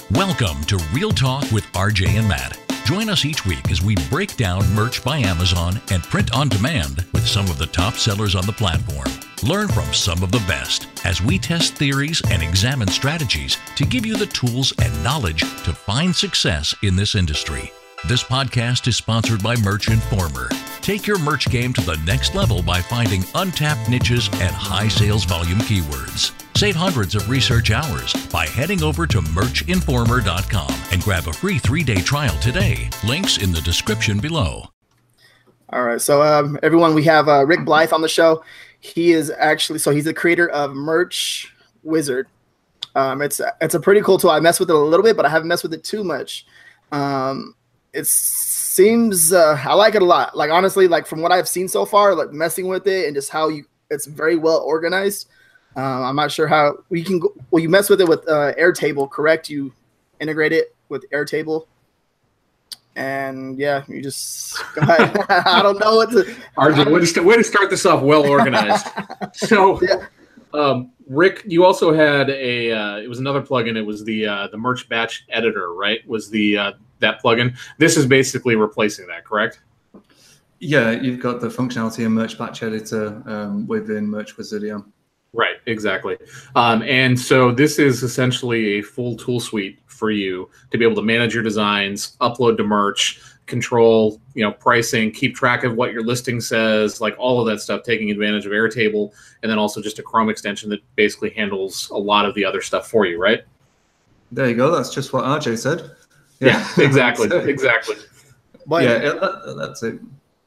Welcome to Real Talk with RJ and Matt. Join us each week as we break down merch by Amazon and print on demand with some of the top sellers on the platform. Learn from some of the best as we test theories and examine strategies to give you the tools and knowledge to find success in this industry. This podcast is sponsored by Merch Informer. Take your merch game to the next level by finding untapped niches and high sales volume keywords. Save hundreds of research hours by heading over to merchinformer.com and grab a free 3-day trial today. Links in the description below. All right, so everyone, we have Rick Blythe on the show. He is actually, he's the creator of Merch Wizard. It's a pretty cool tool. I messed with it a little bit, but I haven't messed with it too much. It seems I like it a lot. Like, honestly, like from what I've seen so far, like messing with it and just how it's very well organized. I'm not sure how we can go. Well, you mess with it with Airtable, correct? You integrate it with Airtable. And yeah, you just go ahead. I don't know what to. RJ, way to start this off well organized. So, yeah. Rick, you also had it was another plugin. It was the Merch Batch Editor, right? Was that plugin? This is basically replacing that, correct? Yeah, you've got the functionality in Merch Batch Editor within Merch Wizard. Yeah. Right, exactly. And so this is essentially a full tool suite for you to be able to manage your designs, upload to merch, control, pricing, keep track of what your listing says, like all of that stuff, taking advantage of Airtable, and then also just a Chrome extension that basically handles a lot of the other stuff for you, right? There you go. That's just what RJ said. Yeah, exactly. Exactly. But yeah, that's it.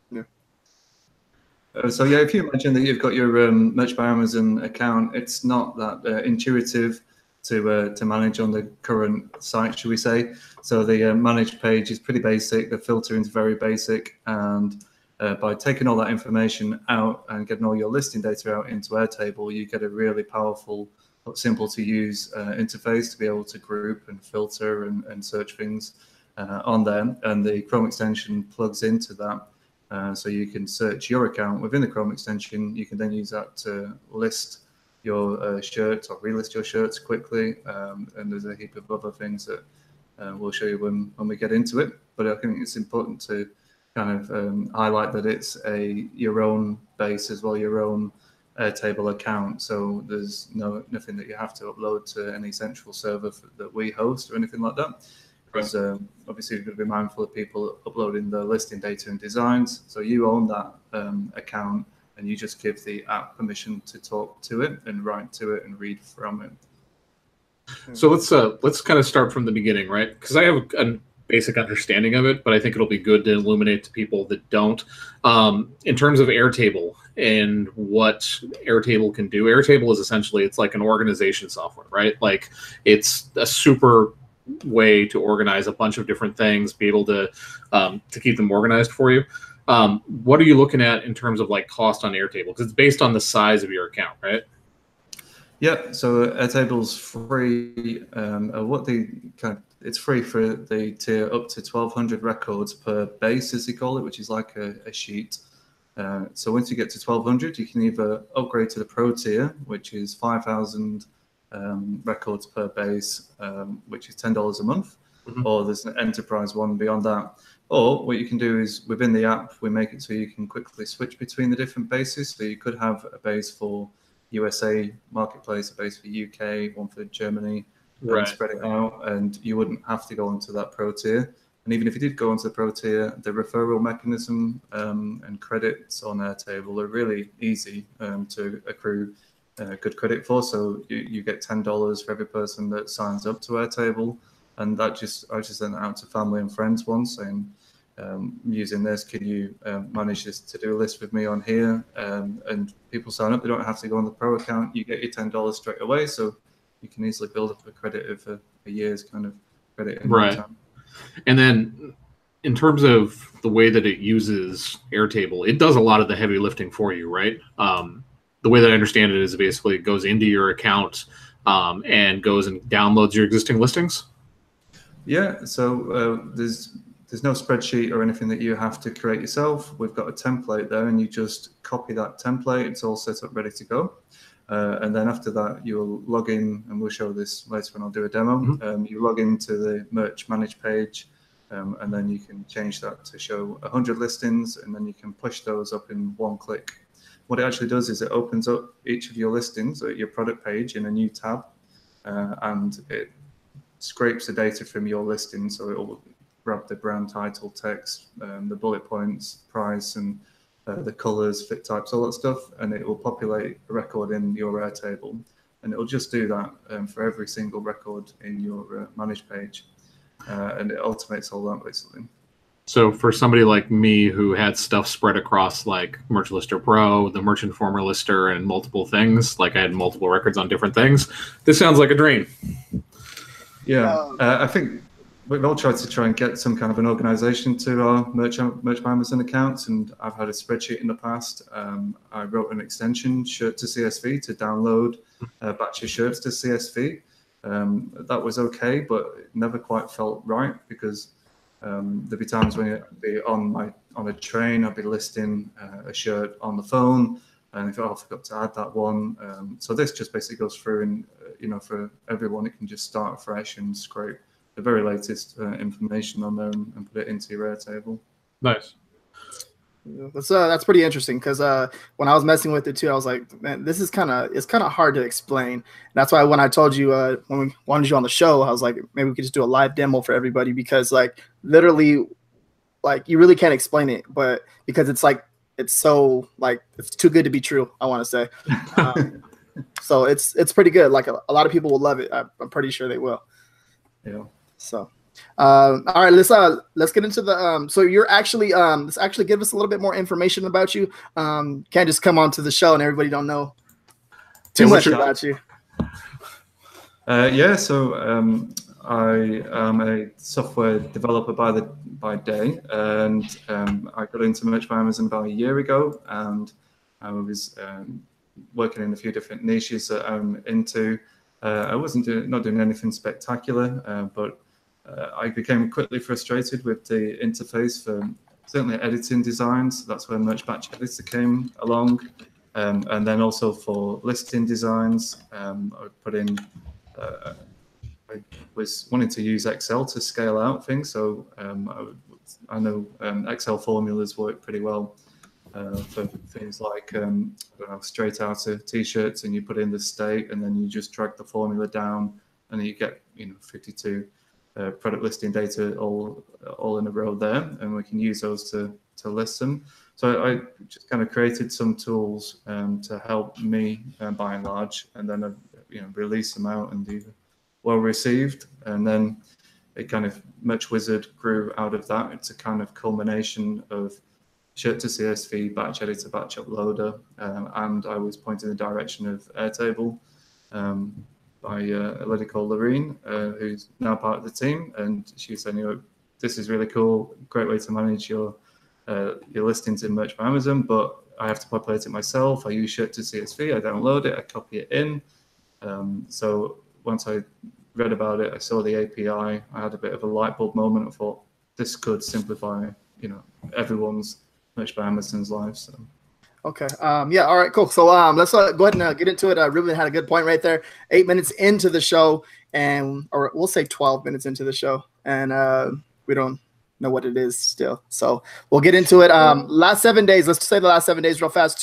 So yeah, if you imagine that you've got your Merch by Amazon account, it's not that intuitive to manage on the current site, should we say. So the manage page is pretty basic. The filtering is very basic. And by taking all that information out and getting all your listing data out into Airtable, you get a really powerful, simple to use interface to be able to group and filter and search things on there. And the Chrome extension plugs into that. So you can search your account within the Chrome extension. You can then use that to list your shirts or relist your shirts quickly. And there's a heap of other things that we'll show you when we get into it. But I think it's important to kind of highlight that it's your own base as well, your own Airtable account. So there's nothing that you have to upload to any central server that we host or anything like that. Because obviously you've got to be mindful of people uploading the listing data and designs. So you own that account and you just give the app permission to talk to it and write to it and read from it. So let's kind of start from the beginning, right? Because I have a basic understanding of it, but I think it'll be good to illuminate to people that don't. In terms of Airtable and what Airtable can do, Airtable is essentially, it's like an organization software, right? Like it's a super way to organize a bunch of different things, be able to keep them organized for you. What are you looking at in terms of like cost on Airtable? Because it's based on the size of your account, right? Yeah. So Airtable's free. It's free for the tier up to 1,200 records per base, as they call it, which is like a sheet. So once you get to 1,200, you can either upgrade to the Pro tier, which is 5,000 records per base, which is $10 a month, or there's an enterprise one beyond that. Or what you can do is within the app, we make it so you can quickly switch between the different bases. So you could have a base for USA marketplace, a base for UK, one for Germany, right. Spread it out, and you wouldn't have to go into that Pro tier. And even if you did go into the Pro tier, the referral mechanism and credits on Airtable are really easy to accrue good credit for. So you get $10 for every person that signs up to Airtable, and I just sent it out to family and friends once, saying, using this, can you manage this to-do list with me on here? And people sign up; they don't have to go on the Pro account. You get your $10 straight away, so you can easily build up a credit of a year's kind of credit in right. time. And then, in terms of the way that it uses Airtable, it does a lot of the heavy lifting for you, right? The way that I understand it is basically it goes into your account and goes and downloads your existing listings. Yeah, so there's no spreadsheet or anything that you have to create yourself. We've got a template there, and you just copy that template. It's all set up, ready to go. And then after that, you'll log in, and we'll show this later when I'll do a demo. You log into the merch manage page, and then you can change that to show 100 listings, and then you can push those up in one click. What it actually does is it opens up each of your listings at your product page in a new tab, and it scrapes the data from your listing. So it will grab the brand title, text, the bullet points, price, and the colors, fit types, all that stuff, and it will populate a record in your Airtable, and it will just do that for every single record in your manage page, and it automates all that basically. So for somebody like me who had stuff spread across like Merch Lister Pro, the Merch Informer Lister, and multiple things, like I had multiple records on different things, this sounds like a dream. Yeah, I think we've all tried to get some kind of an organization to our Merch by Amazon accounts, and I've had a spreadsheet in the past. I wrote an extension, Shirt to CSV, to download a batch of shirts to CSV. That was okay, but it never quite felt right, because there'd be times when I'd be on a train, I'd be listing a shirt on the phone, and I thought, I forgot to add that one. So this just basically goes through, and for everyone, it can just start fresh and scrape the very latest information on there and put it into your Airtable. Nice. That's pretty interesting, because when I was messing with it too, I was like, man, this is kind of hard to explain. That's why when I told you when we wanted you on the show, I was like, maybe we could just do a live demo for everybody, because like literally, like you really can't explain it, but because it's like it's so like it's too good to be true, I want to say. So it's pretty good. Like a lot of people will love it. I'm pretty sure they will. Yeah. So. All right, let's get into the so you're actually let's actually give us a little bit more information about you. Can't just come onto the show and everybody don't know too much about you. So I am a software developer by day, and I got into Merch by Amazon about a year ago, and I was working in a few different niches that I'm into. I wasn't not doing anything spectacular, but I became quickly frustrated with the interface for certainly editing designs. That's where Merch Batch Editor came along. And then also for listing designs, I put in, I was wanting to use Excel to scale out things. So I know Excel formulas work pretty well for things like straight out of t-shirts, and you put in the state, and then you just drag the formula down, and then you get 52 product listing data all in a row there, and we can use those to list them. So I just kind of created some tools to help me by and large, and then release them out, and they were well received. And then it kind of Merch Wizard grew out of that. It's a kind of culmination of Shirt to CSV, Batch Editor, Batch Uploader, and I was pointing in the direction of Airtable by a lady called Lorene, who's now part of the team, and she said, this is really cool, great way to manage your listings in Merch by Amazon, but I have to populate it myself. I use Shirt to CSV, I download it, I copy it in. So once I read about it, I saw the API, I had a bit of a light bulb moment. I thought this could simplify, everyone's Merch by Amazon's life. So. Okay. Yeah. All right. Cool. So let's go ahead and get into it. Ruben had a good point right there. 8 minutes into the show, or we'll say 12 minutes into the show, and we don't know what it is still. So we'll get into it. Last 7 days. Let's say the last 7 days real fast.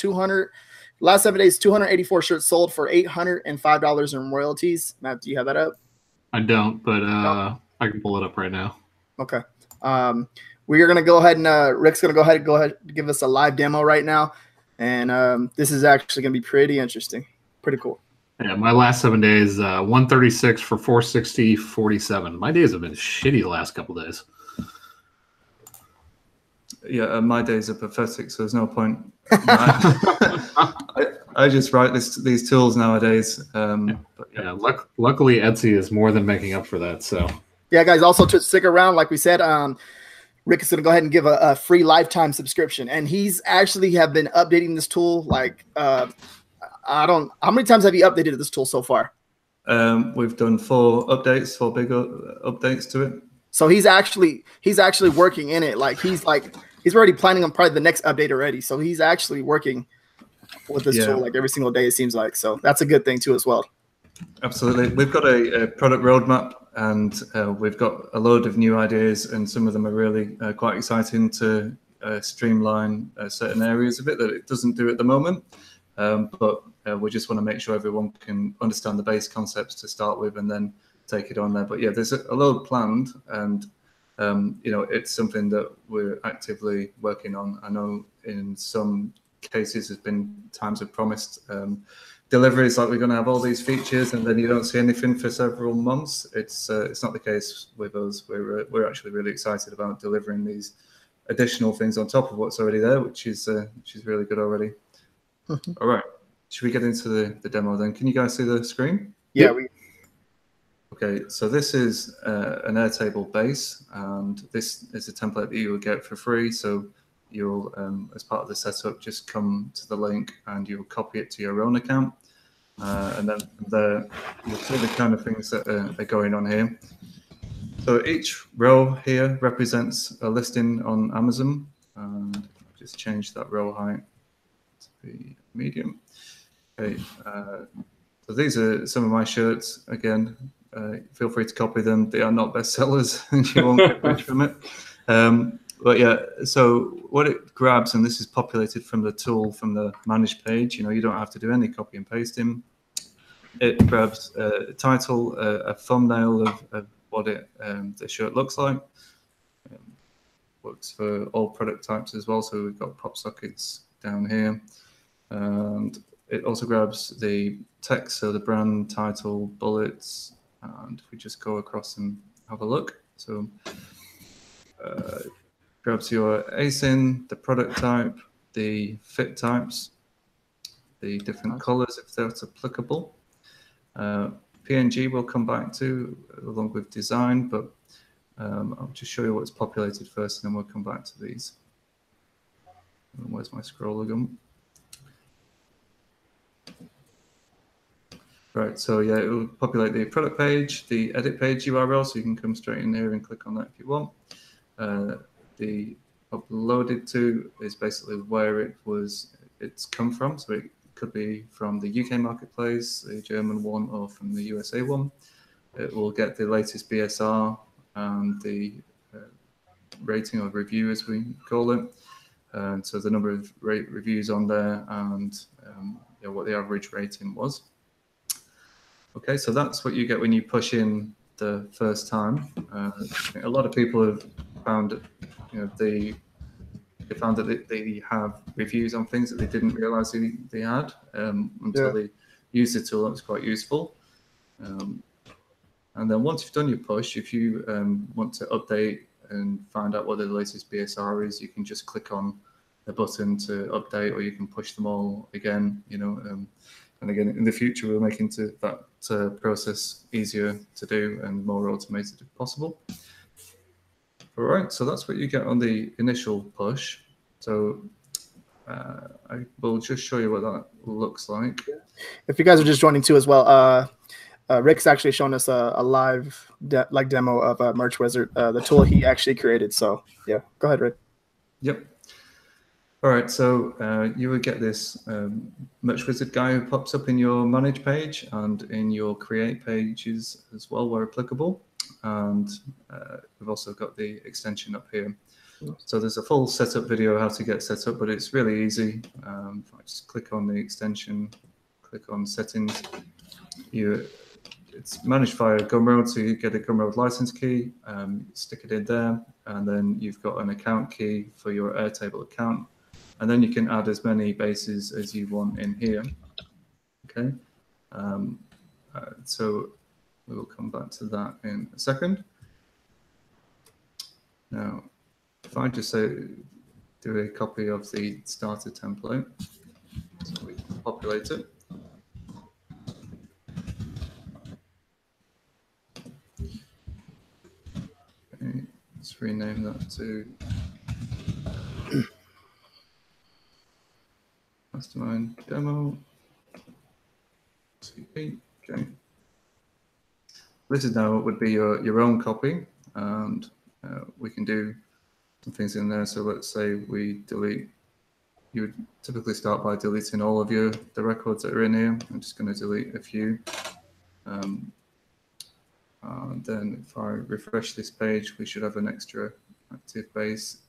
284 shirts sold for $805 in royalties. Matt, do you have that up? I don't, but I can pull it up right now. Okay. We are gonna go ahead and Rick's gonna go ahead and give us a live demo right now. And this is actually going to be pretty interesting. Pretty cool. Yeah, my last 7 days, 136 for 460.47. My days have been shitty the last couple days. Yeah, my days are pathetic, so there's no point. I just write these tools nowadays. Luckily Etsy is more than making up for that. So yeah, guys, also to stick around, like we said, Rick is going to go ahead and give a free lifetime subscription, and he's actually have been updating this tool. Like, how many times have you updated this tool so far? We've done 4 big updates to it. So he's actually working in it. Like he's already planning on probably the next update already. So he's actually working with this tool like every single day, it seems like. So that's a good thing too as well. Absolutely. We've got a product roadmap, and we've got a load of new ideas, and some of them are really quite exciting to streamline certain areas of it that it doesn't do at the moment. But we just want to make sure everyone can understand the base concepts to start with and then take it on there. But yeah, there's a load planned, and it's something that we're actively working on. I know in some cases there's been times of promised deliveries, like we're going to have all these features, and then you don't see anything for several months. It's not the case with us. We're actually really excited about delivering these additional things on top of what's already there, which is really good already. All right, should we get into the demo then? Can you guys see the screen? Yeah. Okay, so this is an Airtable base, and this is a template that you will get for free. So you'll, as part of the setup, just come to the link and you'll copy it to your own account. And then you'll see the kind of things that are going on here. So each row here represents a listing on Amazon. And I'll just change that row height to be medium. Okay, so these are some of my shirts. Again, feel free to copy them. They are not bestsellers, and you won't get rich from it. But yeah, so what it grabs, and this is populated from the tool from the manage page. You don't have to do any copy and pasting. It grabs a title, a thumbnail of what the shirt looks like. Works for all product types as well. So we've got pop sockets down here, and it also grabs the text, so the brand, title, bullets, and if we just go across and have a look. So grabs your ASIN, the product type, the fit types, the different colors if that's applicable. PNG we'll come back to along with design, but I'll just show you what's populated first, and then we'll come back to these. Where's my scroller gone? Right, so yeah, it will populate the product page, the edit page URL, so you can come straight in here and click on that if you want. The uploaded to is basically where it's come from, so it could be from the UK marketplace, the German one, or from the USA one. It will get the latest BSR and the rating or review, as we call it. And so the number of reviews on there, and what the average rating was. Okay, so that's what you get when you push in the first time. A lot of people have found, they found that they have reviews on things that they didn't realize they had until they used the tool. That was quite useful. And then once you've done your push, if you want to update and find out what the latest BSR is, you can just click on the button to update, or you can push them all again, and again, in the future, we're making that process easier to do and more automated if possible. All right, so that's what you get on the initial push. So I will just show you what that looks like. If you guys are just joining too as well, Rick's actually shown us a live demo of Merch Wizard, the tool he actually created. So yeah, go ahead, Rick. Yep. All right, so you would get this Merch Wizard guy who pops up in your manage page and in your create pages as well, where applicable. And we've also got the extension up here. So there's a full setup video how to get set up, but it's really easy. If I just click on the extension, click on settings, it's managed via Gumroad, so you get a Gumroad license key, stick it in there, and then you've got an account key for your Airtable account. And then you can add as many bases as you want in here. Okay, so we will come back to that in a second. Now, if I just do a copy of the starter template, so we can populate it. Okay, let's rename that to Mastermind demo. Okay. This is now would be your own copy, and we can do some things in there. So let's say we delete you would typically start by deleting all of the records that are in here. I'm just going to delete a few. Then if I refresh this page, we should have an extra active base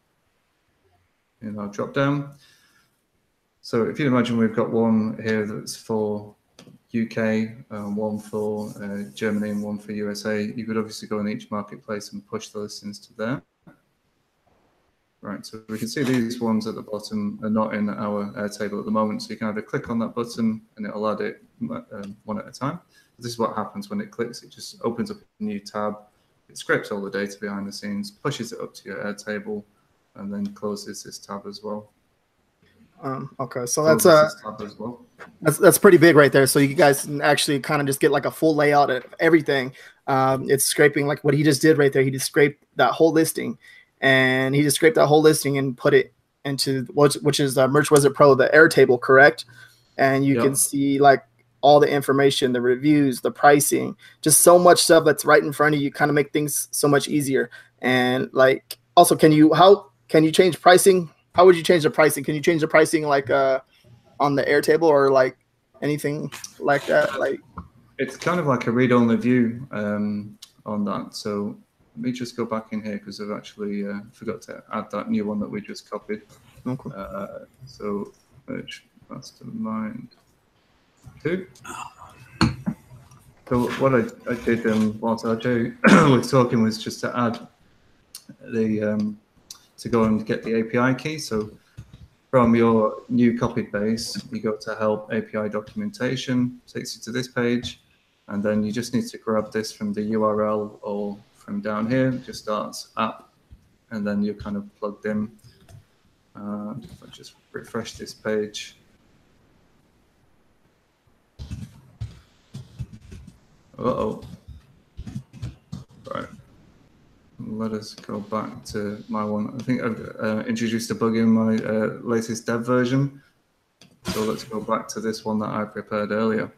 in our drop down. So if you imagine we've got one here that's for UK, one for Germany and one for USA, you could obviously go on each marketplace and push the listings to there. Right, so we can see these ones at the bottom are not in our Airtable at the moment, so you can either click on that button and it'll add it one at a time. This is what happens when it clicks. It just opens up a new tab, it scrapes all the data behind the scenes, pushes it up to your Airtable, and then closes this tab as well. Okay, so that's pretty big right there. So you guys can actually kind of just get like a full layout of everything. It's scraping like what he just did right there. He just scraped that whole listing. And he just scraped that whole listing and put it into which is Merch Wizard Pro, the Airtable, correct? And you can see like all the information, the reviews, the pricing, just so much stuff that's right in front of you, kind of make things so much easier. And like, also, how can you change pricing? How would you change the pricing? Can you change the pricing like on the Airtable or like anything like that? Like, it's kind of like a read-only view on that. So let me just go back in here because I've actually forgot to add that new one that we just copied. Okay. So Merch Mastermind 2. So what I did whilst RJ was talking was just to add the to go and get the API key. So from your new copied base, you go to Help API Documentation, takes you to this page, and then you just need to grab this from the URL or from down here, just starts app, and then you're kind of plugged in. If I just refresh this page. Uh-oh. Right. Let us go back to my one. I think I've introduced a bug in my latest dev version. So let's go back to this one that I prepared earlier.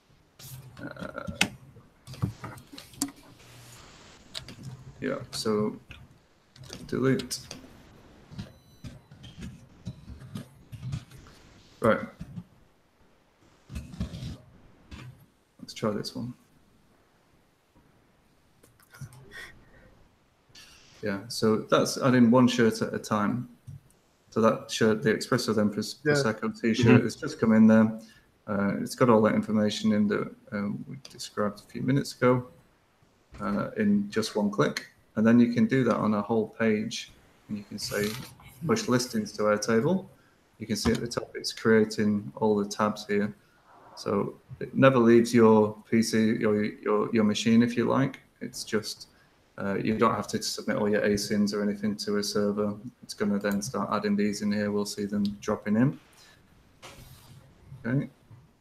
Yeah, so delete. Right. Let's try this one. Yeah, so that's adding one shirt at a time. So that shirt, the Espresso then Prosecco t-shirt, has just come in there. It's got all that information in that we described a few minutes ago. In just one click, and then you can do that on a whole page. And you can say push listings to Airtable. You can see at the top it's creating all the tabs here, so it never leaves your PC or your machine, if you like. It's just you don't have to submit all your ASINs or anything to a server. It's going to then start adding these in here. We'll see them dropping in. Okay,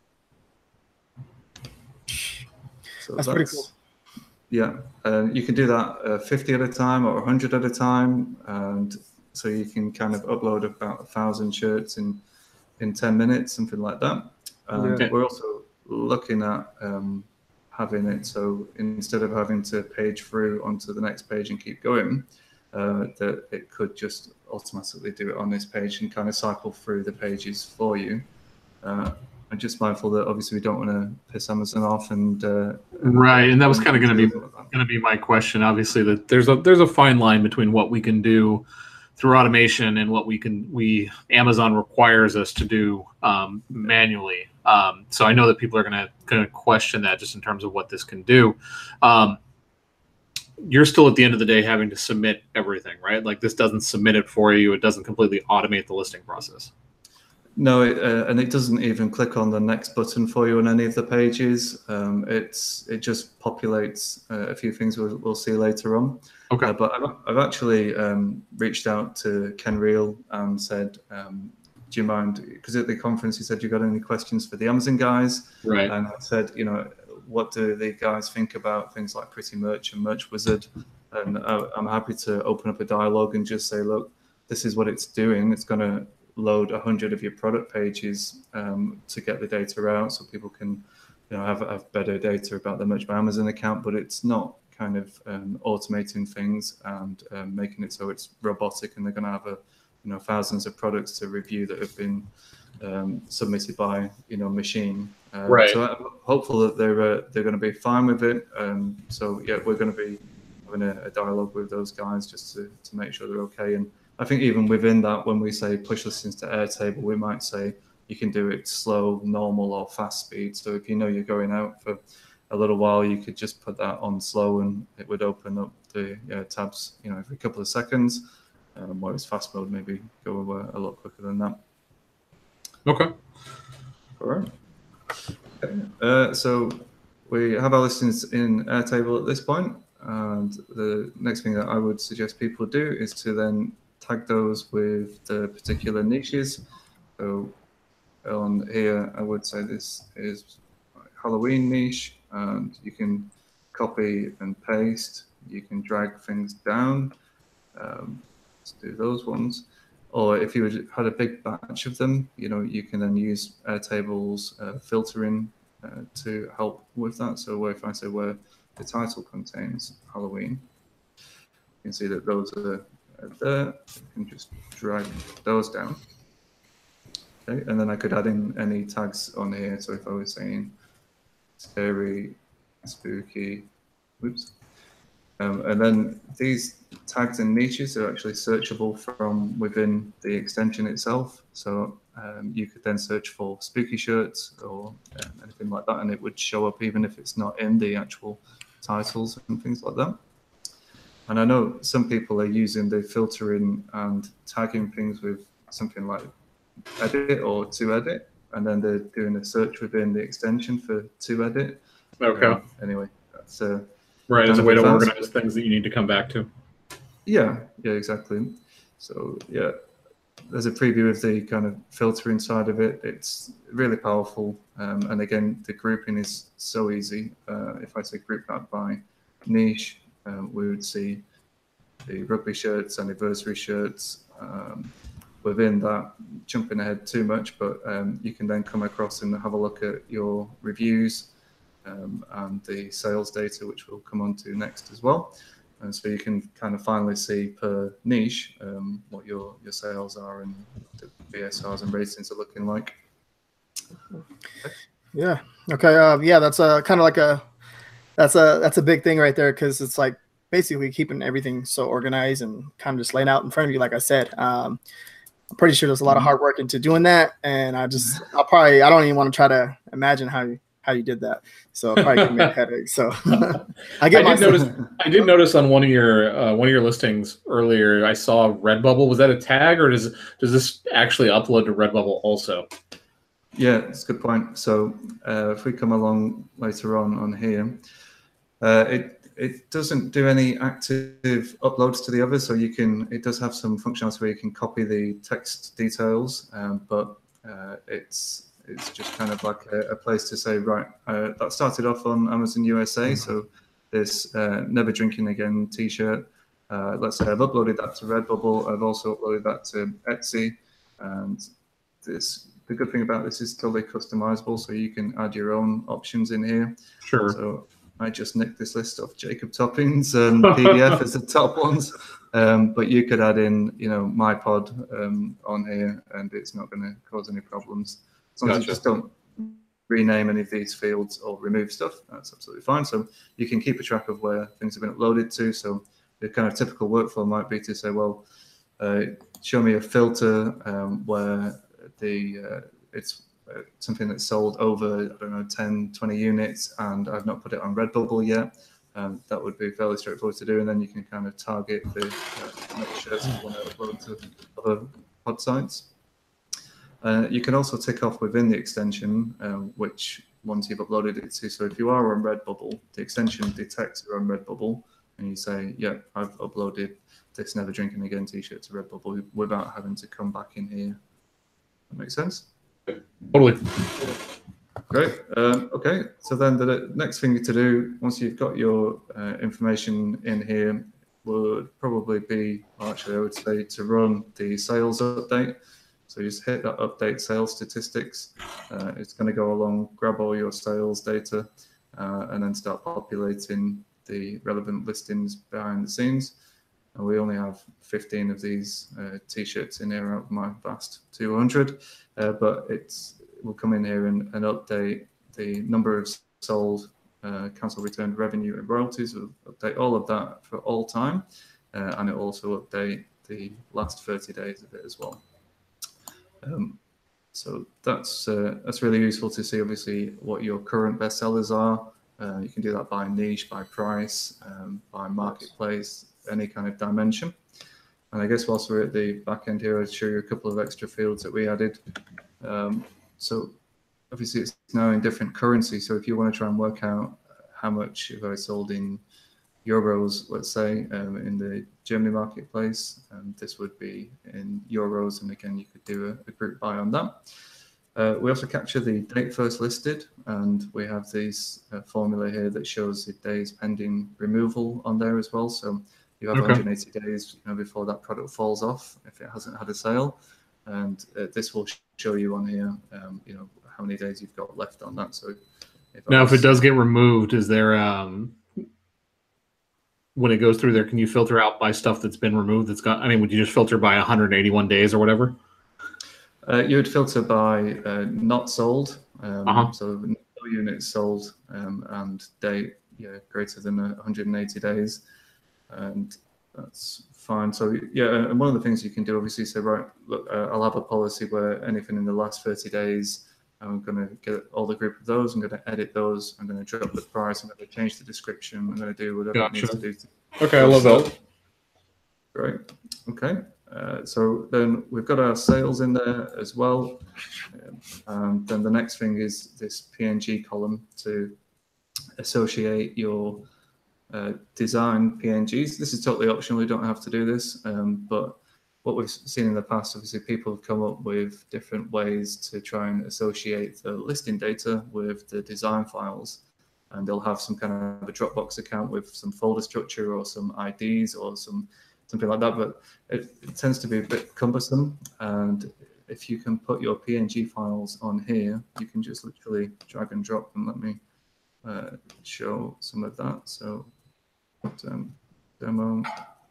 so that's pretty cool. Yeah, you can do that 50 at a time or 100 at a time, and so you can kind of upload about 1,000 shirts in 10 minutes, something like that. We're also looking at having it so instead of having to page through onto the next page and keep going, that it could just automatically do it on this page and kind of cycle through the pages for you. I'm just mindful that obviously we don't want to piss Amazon off, and right, and that was kind of going to be my question. Obviously, that there's a fine line between what we can do through automation and what Amazon requires us to do manually. So I know that people are going to question that just in terms of what this can do. You're still at the end of the day having to submit everything, right? Like this doesn't submit it for you. It doesn't completely automate the listing process. No, and it doesn't even click on the next button for you on any of the pages. It just populates a few things we'll see later on. Okay. But I've actually reached out to Ken Reel and said, do you mind? Because at the conference he said, you got any questions for the Amazon guys? Right. And I said, what do the guys think about things like Pretty Merch and Merch Wizard? And I'm happy to open up a dialogue and just say, look, this is what it's doing. It's going to load 100 of your product pages to get the data out, so people can, have better data about the Merch by Amazon account. But it's not kind of automating things and making it so it's robotic, and they're going to have thousands of products to review that have been submitted by machine. Right. So I'm hopeful that they're going to be fine with it. So yeah, we're going to be having a dialogue with those guys just to make sure they're okay. And I think even within that, when we say push listings to Airtable, we might say you can do it slow, normal, or fast speed. So if you're going out for a little while, you could just put that on slow, and it would open up the tabs, every couple of seconds. Whereas fast mode maybe go a lot quicker than that. Okay. All right. Okay. So we have our listings in Airtable at this point, and the next thing that I would suggest people do is to then tag those with the particular niches. So on here, I would say this is Halloween niche, and you can copy and paste. You can drag things down. Let's do those ones. Or if you had a big batch of them, you can then use Airtable's filtering to help with that. So if I say where the title contains Halloween, you can see that those are there. You can just drag those down. Okay, and then I could add in any tags on here. So if I was saying scary, spooky, whoops. And then these tags and niches are actually searchable from within the extension itself. So you could then search for spooky shirts or anything like that, and it would show up even if it's not in the actual titles and things like that. And I know some people are using the filtering and tagging things with something like edit or to edit, and then they're doing a search within the extension for to edit. Okay. Anyway, that's right. It's a way to organize things that you need to come back to. Yeah, exactly. So yeah, there's a preview of the kind of filtering side of it. It's really powerful, and again, the grouping is so easy. If I say group that by niche, we would see the rugby shirts, anniversary shirts. Within that, jumping ahead too much, but you can then come across and have a look at your reviews and the sales data, which we'll come on to next as well. And so you can kind of finally see per niche what your sales are and the BSRs and ratings are looking like. Okay. Yeah. Okay. Yeah, that's kind of like that's a big thing right there, because it's like basically keeping everything so organized and kind of just laying out in front of you. Like I said, I'm pretty sure there's a lot of hard work into doing that, and I don't even want to try to imagine how you did that. So I'll probably give me a headache. So I did notice on one of your listings earlier, I saw Redbubble. Was that a tag, or does this actually upload to Redbubble also? Yeah, that's a good point. So if we come along later on here, it doesn't do any active uploads to the others. So it does have some functionality where you can copy the text details, but it's just kind of like a place to say, right, that started off on Amazon USA. So this Never Drinking Again t-shirt, let's say I've uploaded that to Redbubble. I've also uploaded that to Etsy. And the good thing about this is totally customizable. So you can add your own options in here. Sure. So I just nicked this list off Jacob Toppings and PDF as the top ones. But you could add in, my pod on here, and it's not going to cause any problems. As long as you just don't rename any of these fields or remove stuff, that's absolutely fine. So you can keep a track of where things have been uploaded to. So the kind of typical workflow might be to say, well, show me a filter where it's something that's sold over, 10, 20 units, and I've not put it on Redbubble yet. That would be fairly straightforward to do, and then you can kind of target the shirts you want to upload to other pod sites. You can also tick off within the extension which ones you've uploaded it to. So if you are on Redbubble, the extension detects you're on Redbubble, and you say, yeah, I've uploaded this Never Drinking Again t-shirt to Redbubble without having to come back in here. That makes sense? Totally. Great. Okay, so then the next thing to do, once you've got your information in here, would probably be, actually I would say, to run the sales update. So you just hit that update sales statistics. It's going to go along, grab all your sales data, and then start populating the relevant listings behind the scenes. and we only have 15 of these t-shirts in here out of my vast 200, but it will come in here and update the number of sold, cancel returned revenue and royalties. Will update all of that for all time, and it will also update the last 30 days of it as well. So that's really useful to see, obviously, what your current bestsellers are. You can do that by niche, by price, by marketplace, any kind of dimension. And I guess whilst we're at the back end here, I'll show you a couple of extra fields that we added. So obviously it's now in different currency. So if you want to try and work out how much have I sold in euros, let's say, in the Germany marketplace, this would be in euros. And again, you could do a group buy on that. We also capture the date first listed, and we have this formula here that shows the days pending removal on there as well. So you have 180 days before that product falls off if it hasn't had a sale, and this will show you on here, how many days you've got left on that. So if it does get removed, is there when it goes through there, can you filter out by stuff that's been removed? Would you just filter by 181 days or whatever? You would filter by not sold, so no units sold, and date greater than 180 days, and that's fine. So and one of the things you can do, obviously, say, right, look, I'll have a policy where anything in the last 30 days, I'm going to get all the group of those, I'm going to edit those, I'm going to drop the price, I'm going to change the description, I'm going to do whatever it needs to do. Okay, I love that. Great. Okay. So then we've got our sales in there as well. And then the next thing is this PNG column to associate your design PNGs. This is totally optional. You don't have to do this. But what we've seen in the past, obviously, people have come up with different ways to try and associate the listing data with the design files. And they'll have some kind of a Dropbox account with some folder structure or some IDs or something like that, but it tends to be a bit cumbersome. And if you can put your PNG files on here, you can just literally drag and drop them. Let me show some of that. So demo.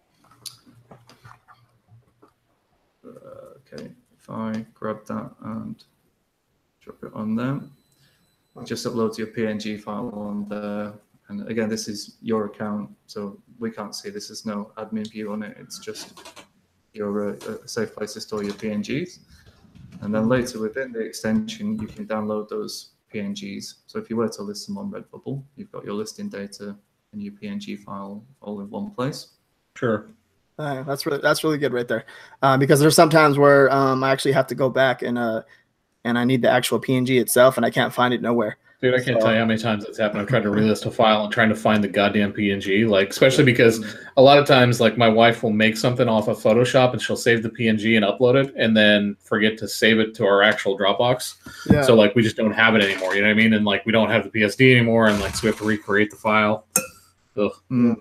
Okay, if I grab that and drop it on there, it just uploads your PNG file on there. And again, this is your account, so we can't see this. There's no admin view on it. It's just a safe place to store your PNGs. And then later within the extension, you can download those PNGs. So if you were to list them on Redbubble, you've got your listing data and your PNG file all in one place. Sure. That's really good right there, because there's sometimes where I actually have to go back and I need the actual PNG itself, and I can't find it nowhere. Dude, I can't tell you how many times it's happened. I've tried to relist a file and trying to find the goddamn PNG, especially because a lot of times, my wife will make something off of Photoshop and she'll save the PNG and upload it and then forget to save it to our actual Dropbox. Yeah. So, we just don't have it anymore, you know what I mean? And, we don't have the PSD anymore, and, so we have to recreate the file. Ugh.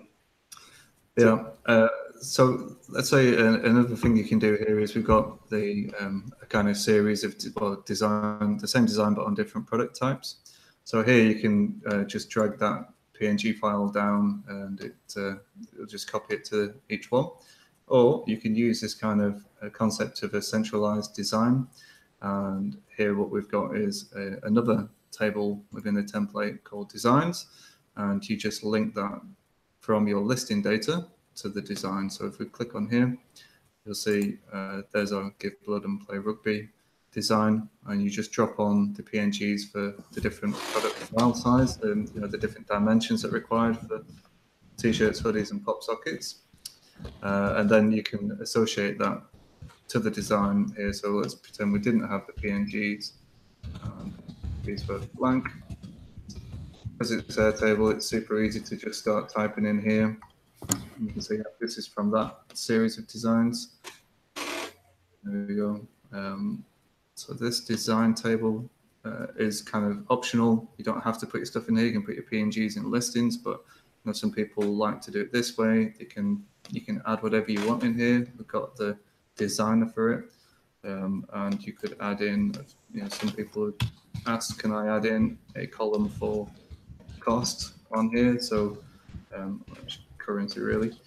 Yeah. So let's say another thing you can do here is we've got the a kind of series of design, the same design but on different product types. So here you can just drag that PNG file down and it'll just copy it to each one. Or you can use this kind of concept of a centralized design. And here what we've got is another table within the template called designs. And you just link that from your listing data to the design. So if we click on here, you'll see there's our Give Blood and Play Rugby design, and you just drop on the PNGs for the different product file size and the different dimensions that are required for t-shirts, hoodies, and pop sockets, and then you can associate that to the design here. So let's pretend we didn't have the PNGs. These were blank. As it's Airtable, it's super easy to just start typing in here. And you can see this is from that series of designs. There we go. So this design table is kind of optional. You don't have to put your stuff in here. You can put your PNGs in listings, but some people like to do it this way. You can add whatever you want in here. We've got the designer for it, and you could add in. Some people would ask, can I add in a column for cost on here? So currency really.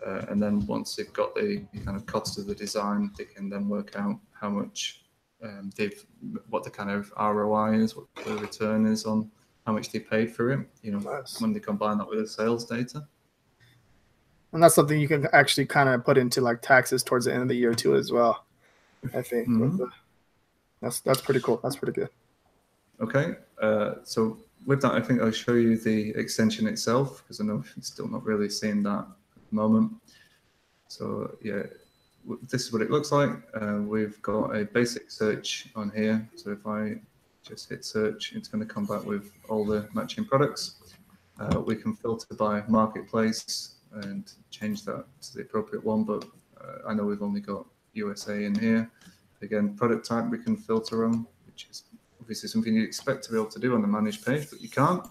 And then once they've got the kind of cost of the design, they can then work out how much what the kind of ROI is, what the return is on how much they paid for it, Nice. when they combine that with the sales data. And that's something you can actually kind of put into like taxes towards the end of the year too, as well. I think that's pretty cool. That's pretty good. Okay, so with that, I think I'll show you the extension itself, because I know you're still not really seeing that at the moment. So yeah, this is what it looks like. We've got a basic search on here. So if I just hit search, it's going to come back with all the matching products. We can filter by marketplace and change that to the appropriate one, but I know we've only got USA in here. Again, product type we can filter on, which is obviously something you'd expect to be able to do on the managed page, but you can't.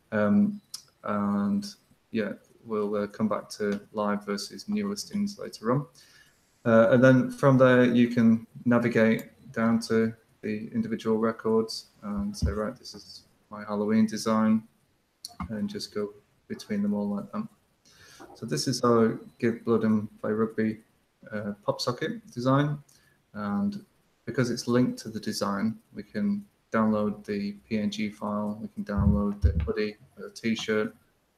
And yeah, we'll come back to live versus new listings later on. And then from there, you can navigate down to the individual records and say, right, this is my Halloween design, and just go between them all like that. So this is our Give Blood and Play Rugby pop socket design. And because it's linked to the design, we can download the PNG file, we can download the hoodie, the t-shirt,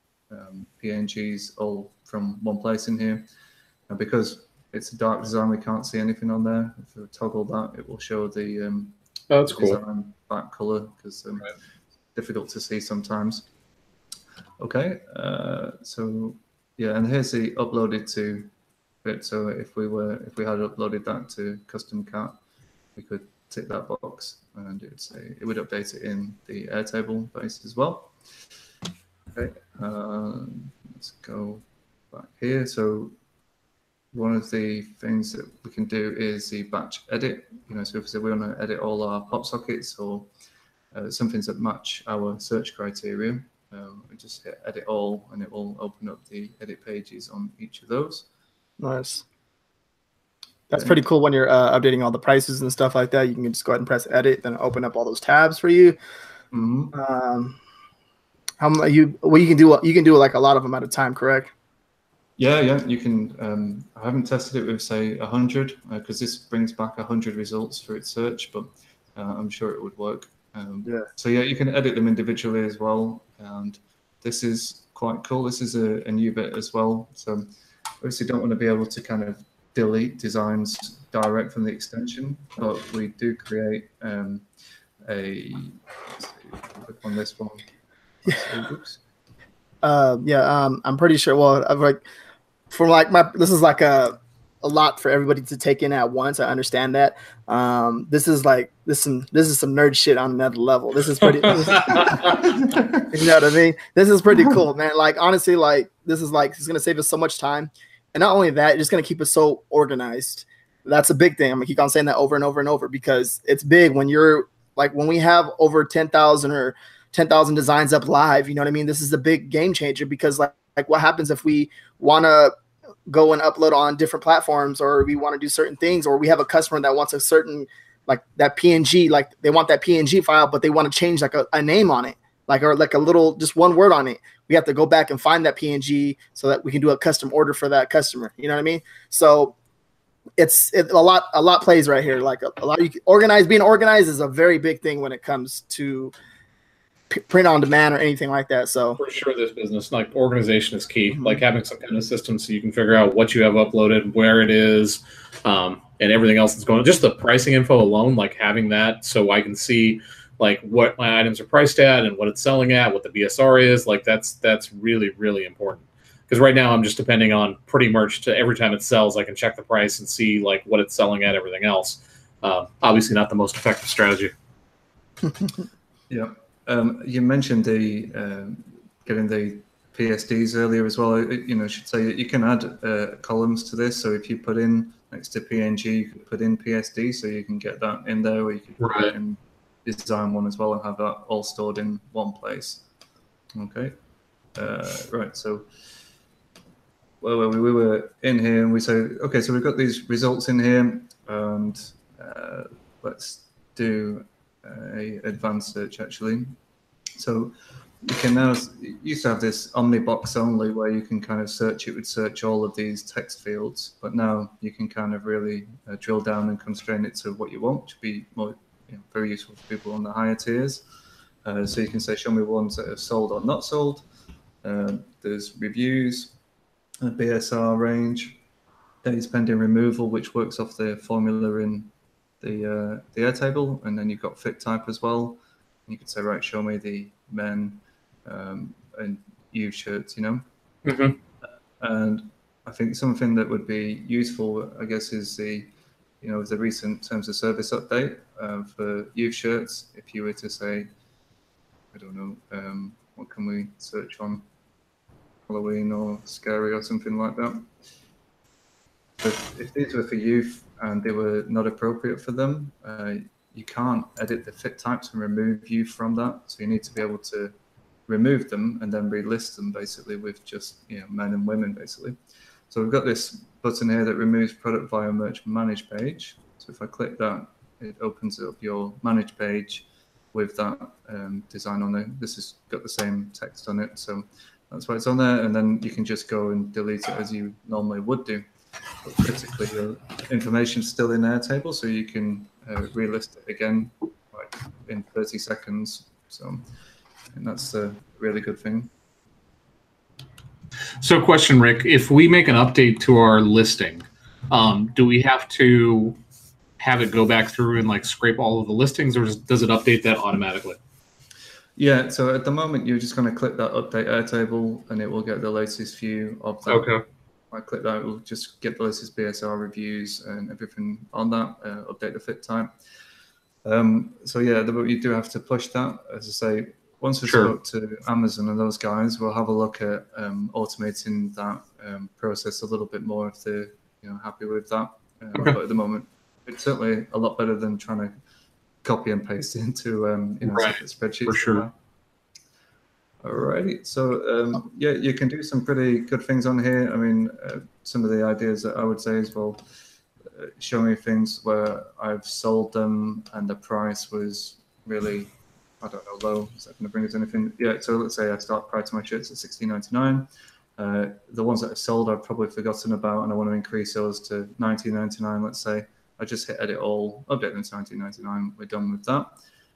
PNGs all from one place in here. And because it's a dark design, we can't see anything on there. If we toggle that, it will show the that's cool. design back color, because it's difficult to see sometimes. Okay, so yeah, and here's the uploaded to bit. So if we had uploaded that to custom cat, we could tick that box and it would update it in the Airtable base as well. Okay, let's go back here. So one of the things that we can do is the batch edit. So if we want to edit all our pop sockets or some things that match our search criteria, we just hit edit all, and it will open up the edit pages on each of those. Nice. That's pretty cool when you're updating all the prices and stuff like that. You can just go ahead and press edit, then open up all those tabs for you. You can do like a lot of them at a time, correct? Yeah, you can. I haven't tested it with say 100 because this brings back 100 results for its search, but I'm sure it would work. So yeah, you can edit them individually as well, and this is quite cool. This is a new bit as well. So obviously don't want to be able to kind of delete designs direct from the extension, but we do create let's see, click on this one. Oops. I'm pretty sure. Well, this is like a lot for everybody to take in at once. I understand that. This is some nerd shit on another level. This is pretty. You know what I mean? This is pretty cool, man. Like honestly, it's gonna save us so much time. And not only that, it's just going to keep us so organized. That's a big thing. I'm going to keep on saying that over and over and over, because it's big when when we have over 10,000 or 10,000 designs up live, you know what I mean? This is a big game changer, because like what happens if we want to go and upload on different platforms, or we want to do certain things, or we have a customer that wants a certain, like that PNG, like they want that PNG file, but they want to change like a name on it, or like a little, just one word on it. We have to go back and find that PNG so that we can do a custom order for that customer. You know what I mean? So it's a lot plays right here. Like a lot of being organized is a very big thing when it comes to print on demand or anything like that. So for sure, this business, like organization is key. Like having some kind of system so you can figure out what you have uploaded, where it is, and everything else that's going on. Just the pricing info alone, like having that so I can see like what my items are priced at and what it's selling at, what the BSR is. Like that's really, really important. Because right now I'm just depending on Pretty Merch to every time it sells, I can check the price and see like what it's selling at, everything else. Obviously not the most effective strategy. Yeah. You mentioned the getting the PSDs earlier as well. I should say you can add columns to this. So if you put in next to PNG, you can put in PSD, so you can get that in there, or you can put it in design one as well and have that all stored in one place. Okay. Right. So we were in here and we say, okay, so we've got these results in here, and let's do a advanced search actually. So you can now, you used to have this Omnibox only where you can kind of search, it would search all of these text fields, but now you can kind of really drill down and constrain it to what you want, which would be more, very useful for people on the higher tiers. So you can say, show me ones that have sold or not sold. There's reviews, a BSR range, days pending removal, which works off the formula in the Airtable, and then you've got fit type as well. You can say, right, show me the men and youth shirts, Mm-hmm. And I think something that would be useful, I guess, is the recent terms of service update for youth shirts. If you were to say, I don't know, what can we search on? Halloween or scary or something like that. But if these were for youth and they were not appropriate for them, you can't edit the fit types and remove youth from that. So you need to be able to remove them and then relist them basically with just men and women basically. So we've got this button here that removes product via merch manage page. So if I click that, it opens up your manage page with that design on there. This has got the same text on it, so that's why it's on there. And then you can just go and delete it as you normally would do. But critically, your information's still in Airtable, so you can relist it again like in 30 seconds. So, and that's a really good thing. So question, Rick, if we make an update to our listing, do we have to have it go back through and like scrape all of the listings, or does it update that automatically? Yeah, so at the moment, you're just going to click that update Airtable and it will get the latest view of that. Okay. I click that, it will just get the latest BSR reviews and everything on that, update the fit type. So yeah, you do have to push that. As I say, once we spoke to Amazon and those guys, we'll have a look at automating that process a little bit more if they're happy with that. But at the moment, it's certainly a lot better than trying to copy and paste into spreadsheets. For sure. Alrighty, so yeah, you can do some pretty good things on here. I mean, some of the ideas that I would say is, well, show me things where I've sold them and the price was really, I don't know, low. Is that going to bring us anything? Yeah, so let's say I start price my shirts at $16.99. The ones that I've sold I've probably forgotten about and I want to increase those to $19.99, let's say. I just hit edit all, update them to $19.99, we're done with that.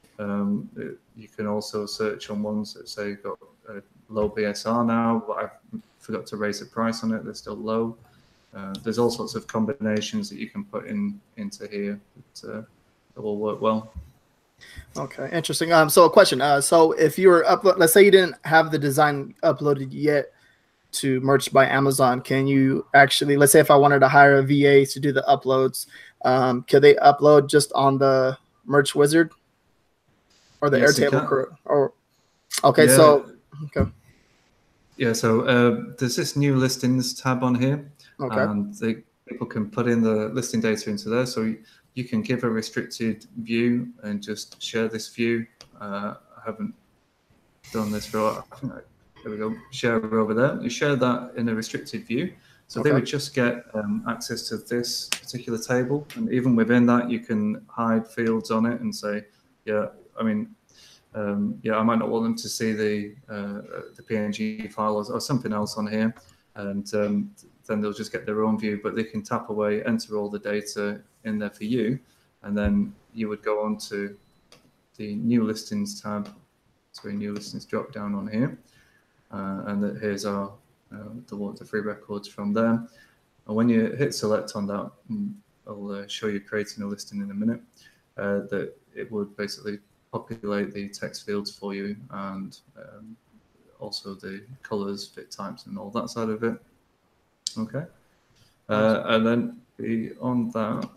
You can also search on ones that say got a low BSR now, but I forgot to raise the price on it, they're still low. There's all sorts of combinations that you can put into here that will work well. Okay, interesting. So a question. So if you were let's say you didn't have the design uploaded yet to Merch by Amazon, can you actually, let's say if I wanted to hire a VA to do the uploads, could they upload just on the Merch Wizard or the Airtable crew? Or okay, yeah. So okay. Yeah, so there's this new listings tab on here, and people can put in the listing data into there. So you can give a restricted view and just share this view. I haven't done this for. There we go. Share over there. You share that in a restricted view, so they would just get access to this particular table, and even within that, you can hide fields on it and say, yeah, I mean. I might not want them to see the PNG file or something else on here, and then they'll just get their own view. But they can tap away, enter all the data in there for you, and then you would go on to the new listings tab. So new listings drop down on here, and here's our the free records from there. And when you hit select on that, I'll show you creating a listing in a minute. That it would basically populate the text fields for you and also the colors, fit types, and all that side of it. Okay, and then beyond that,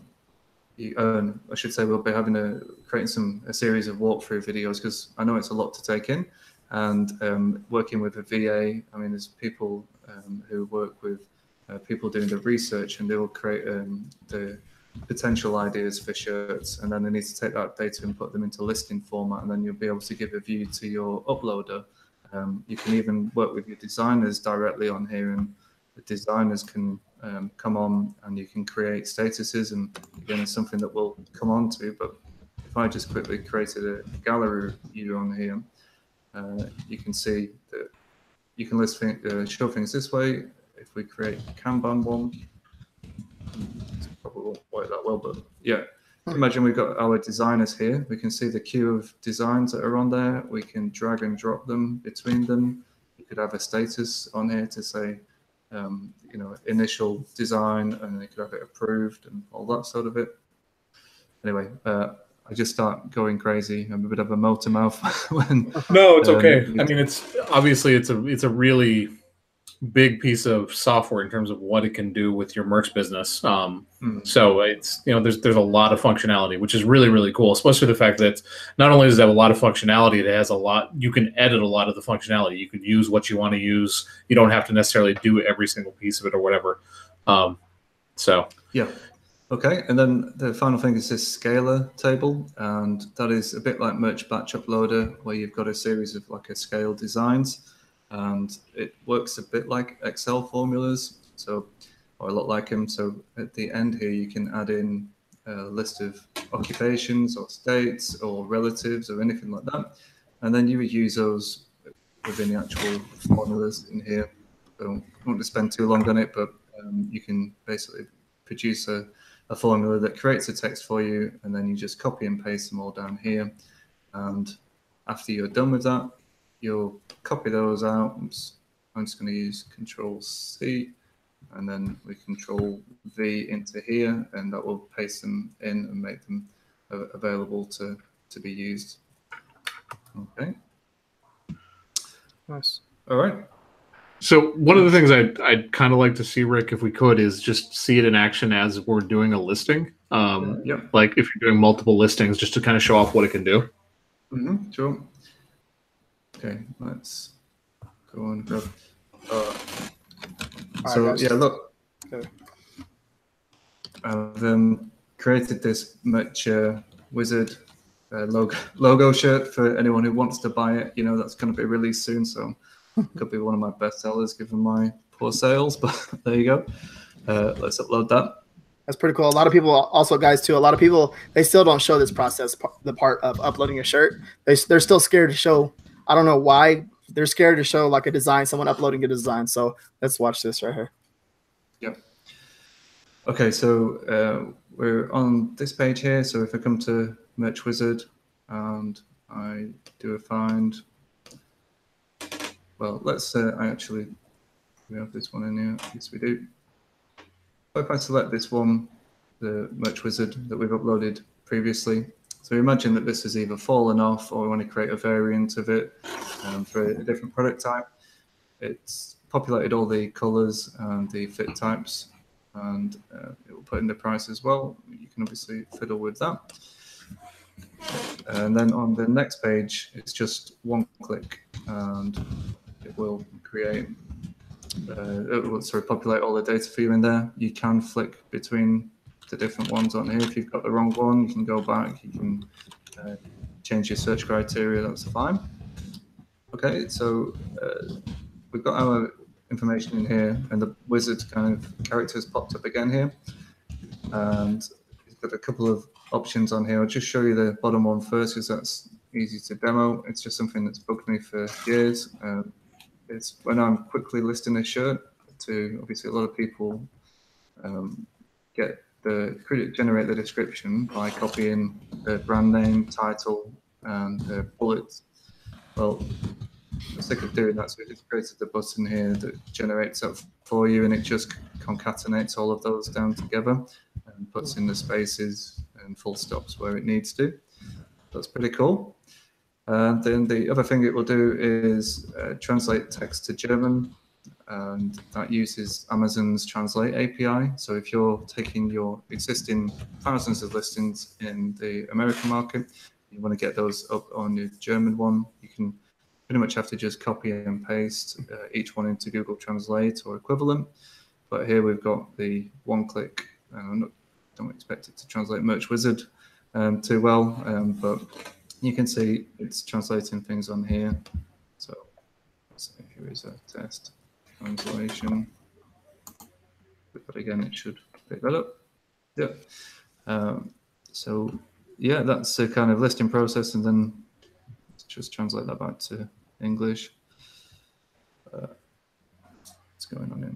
I should say we'll be creating a series of walkthrough videos because I know it's a lot to take in, and working with a VA. I mean, there's people who work with people doing the research, and they will create the potential ideas for shirts, and then they need to take that data and put them into listing format, and then you'll be able to give a view to your uploader. You can even work with your designers directly on here, and the designers can come on and you can create statuses, and again it's something that we'll come on to, but if I just quickly created a gallery view on here, you can see that you can list show things this way. If we create a Kanban one, it probably won't work that well, but yeah. Imagine we've got our designers here. We can see the queue of designs that are on there. We can drag and drop them between them. You could have a status on here to say, initial design, and they could have it approved and all that sort of it. Anyway, I just start going crazy. I'm a bit of a motor mouth when. No, it's okay. I mean, it's obviously it's a really big piece of software in terms of what it can do with your merch business. So it's, there's a lot of functionality, which is really, really cool, especially the fact that not only does it have a lot of functionality, it has a lot, you can edit a lot of the functionality. You can use what you want to use. You don't have to necessarily do every single piece of it or whatever. Yeah. Okay, and then the final thing is this scaler table, and that is a bit like Merch Batch Uploader, where you've got a series of like a scale designs. And it works a bit like Excel formulas, or a lot like them. So at the end here, you can add in a list of occupations or states or relatives or anything like that. And then you would use those within the actual formulas in here. So I won't want to spend too long on it, but you can basically produce a formula that creates a text for you, and then you just copy and paste them all down here. And after you're done with that, you'll copy those out. I'm just going to use Control-C, and then we Control-V into here, and that will paste them in and make them available to be used. Okay. Nice. All right. So one of the things I'd kind of like to see, Rick, if we could, is just see it in action as we're doing a listing. Like if you're doing multiple listings, just to kind of show off what it can do. Sure. Okay, let's go and grab. Look. Okay. I've created this Merch Wizard logo shirt for anyone who wants to buy it. That's going to be released soon, so it could be one of my best sellers given my poor sales, but there you go. Let's upload that. That's pretty cool. A lot of people, also guys too, a lot of people, they still don't show this process, the part of uploading a shirt. They're still scared to show. I don't know why they're scared to show like a design, someone uploading a design. So let's watch this right here. Yep. Okay, so we're on this page here. So if I come to Merch Wizard and I do a find, well, let's we have this one in here. Yes, we do. If I select this one, the Merch Wizard that we've uploaded previously, so imagine that this has either fallen off or we want to create a variant of it for a different product type. It's populated all the colors and the fit types, and it will put in the price as well. You can obviously fiddle with that. And then on the next page, it's just one click, and it will create, populate all the data for you in there. You can flick between the different ones on here. If you've got the wrong one, you can go back, you can change your search criteria, that's fine. Okay, so we've got our information in here, and the wizard kind of characters popped up again here. And we've got a couple of options on here. I'll just show you the bottom one first, because that's easy to demo. It's just something that's bugged me for years. It's when I'm quickly listing a shirt to, obviously a lot of people generate the description by copying the brand name, title, and the bullets. Well, I'm sick of doing that, so it's created the button here that generates that for you, and it just concatenates all of those down together and puts in the spaces and full stops where it needs to. That's pretty cool. Then the other thing it will do is translate text to German, and that uses Amazon's Translate API. So if you're taking your existing thousands of listings in the American market, you want to get those up on your German one, you can pretty much have to just copy and paste each one into Google Translate or equivalent. But here we've got the one-click, don't expect it to translate Merch Wizard too well, but you can see it's translating things on here. So here is a test translation. But again, it should pick that up. Yeah. So yeah, that's a kind of listing process, and then let's just translate that back to English. What's going on here?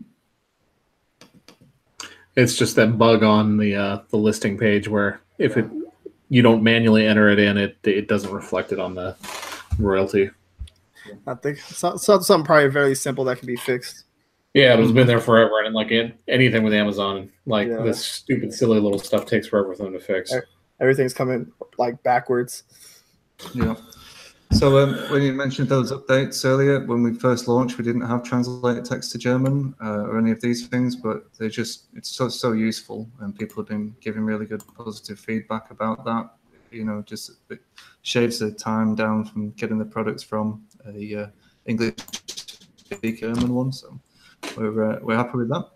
It's just that bug on the listing page where if you don't manually enter it in, it doesn't reflect it on the royalty. I think something probably very simple that can be fixed. Yeah, it's been there forever, and like anything with Amazon, like this stupid, silly little stuff takes forever for them to fix. Everything's coming like backwards. Yeah. So when you mentioned those updates earlier, when we first launched, we didn't have translated text to German or any of these things, but it's so useful, and people have been giving really good positive feedback about that. Just it shaves the time down from getting the products from the English speaking German one. So we're happy with that.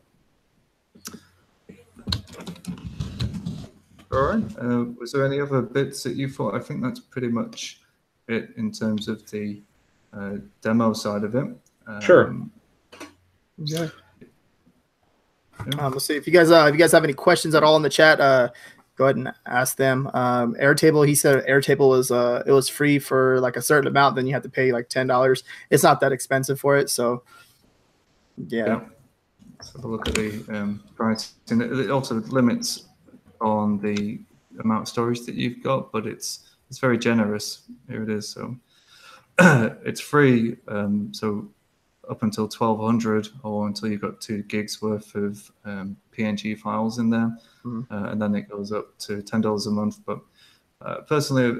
All right. Was there any other bits that you thought? I think that's pretty much it in terms of the demo side of it. Sure. Yeah. Let's see if you guys have any questions at all in the chat. Go ahead and ask them. Airtable, he said Airtable was free for like a certain amount, then you have to pay like $10. It's not that expensive for it, so yeah. Let's have a look at the price. And it also limits on the amount of storage that you've got, but it's very generous. Here it is. So it's free. So up until 1,200 or until you've got 2 gigs worth of PNG files in there. And then it goes up to $10 a month. But personally,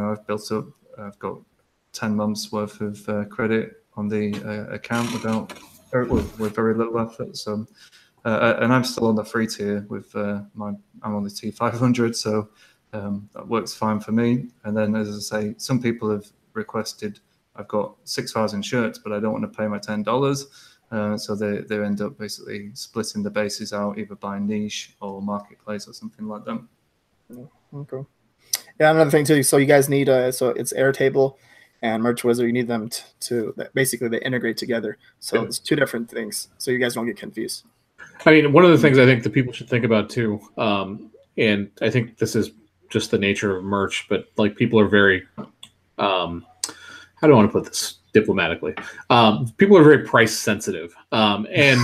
I've got 10 months worth of credit on the account with very little effort. So, and I'm still on the free tier with I'm on the T500, so that works fine for me. And then, as I say, some people have requested, I've got 6,000 shirts, but I don't want to pay my $10. So they end up basically splitting the bases out, either by niche or marketplace or something like that. Okay. Yeah, another thing too. So you guys need so it's Airtable and Merch Wizard. You need them to basically they integrate together. So it's 2 different things. So you guys don't get confused. I mean, one of the things I think that people should think about too, and I think this is just the nature of merch, but like people are very, how do I want to put this diplomatically? People are very price sensitive. And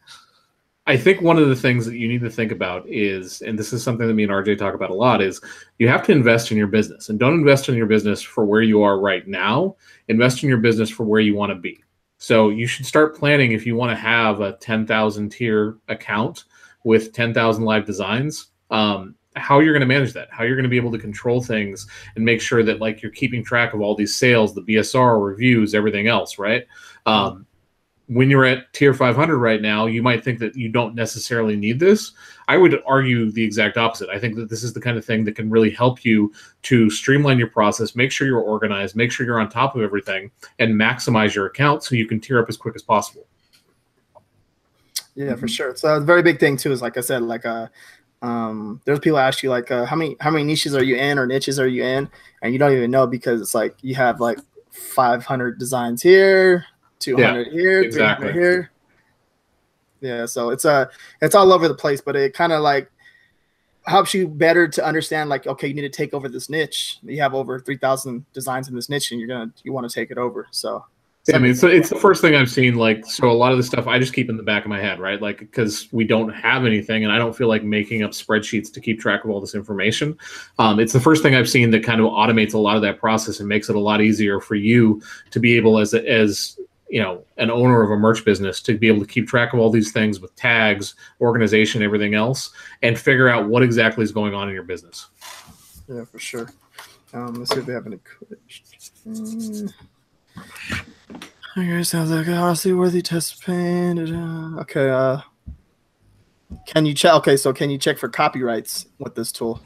I think one of the things that you need to think about is, and this is something that me and RJ talk about a lot, is you have to invest in your business, and don't invest in your business for where you are right now. Invest in your business for where you want to be. So you should start planning if you want to have a 10,000 tier account with 10,000 live designs, how you're going to manage that, how you're going to be able to control things and make sure that like you're keeping track of all these sales, the BSR reviews, everything else, right? When you're at tier 500 right now, you might think that you don't necessarily need this. I would argue the exact opposite. I think that this is the kind of thing that can really help you to streamline your process, make sure you're organized, make sure you're on top of everything, and maximize your account so you can tier up as quick as possible. Yeah, for sure. So a very big thing too is, like I said, like there's people ask you like how many niches are you in or niches are you in, and you don't even know because it's like you have like 500 designs here, 200 here, exactly. 300 here. Yeah, so it's all over the place, but it kind of like helps you better to understand like, okay, you need to take over this niche. You have over 3,000 designs in this niche, and you want to take it over. So yeah, I mean, so it's the first thing I've seen. Like, so a lot of the stuff I just keep in the back of my head, right? Like, because we don't have anything, and I don't feel like making up spreadsheets to keep track of all this information. It's the first thing I've seen that kind of automates a lot of that process and makes it a lot easier for you to be able, as you know, an owner of a merch business, to be able to keep track of all these things with tags, organization, everything else, and figure out what exactly is going on in your business. Yeah, for sure. Let's see if they have any questions. I guess sounds like a honestly worthy test pain. Okay. Can you check? Okay, so can you check for copyrights with this tool?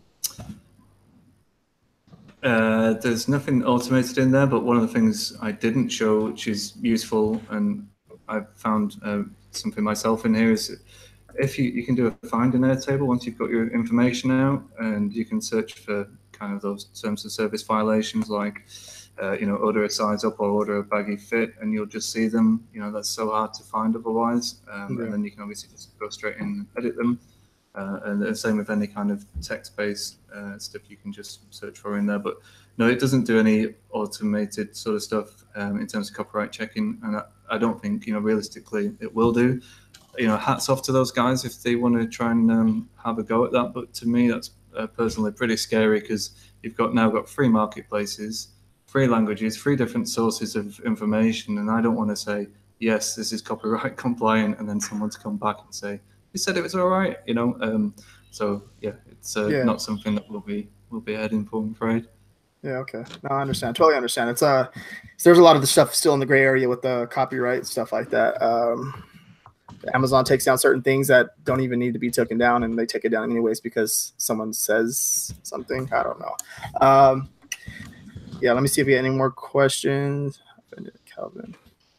There's nothing automated in there, but one of the things I didn't show, which is useful, and I've found something myself in here, is if you can do a find in Airtable once you've got your information out, and you can search for kind of those terms of service violations like order a size up or order a baggy fit, and you'll just see them. That's so hard to find otherwise. And then you can obviously just go straight in and edit them. And the same with any kind of text-based stuff you can just search for in there. But no, it doesn't do any automated sort of stuff in terms of copyright checking, and I don't think, realistically it will do. Hats off to those guys if they want to try and have a go at that. But to me, that's personally pretty scary, because you've now got 3 marketplaces, 3 languages, 3 different sources of information, and I don't want to say, yes, this is copyright compliant, and then someone to come back and say, you said it was all right, So yeah, it's not something that we'll be heading for, I'm afraid. Yeah. Okay. No, I understand. Totally understand. It's there's a lot of the stuff still in the gray area with the copyright stuff like that. Amazon takes down certain things that don't even need to be taken down, and they take it down anyways because someone says something. I don't know. Yeah. Let me see if we have any more questions. Calvin.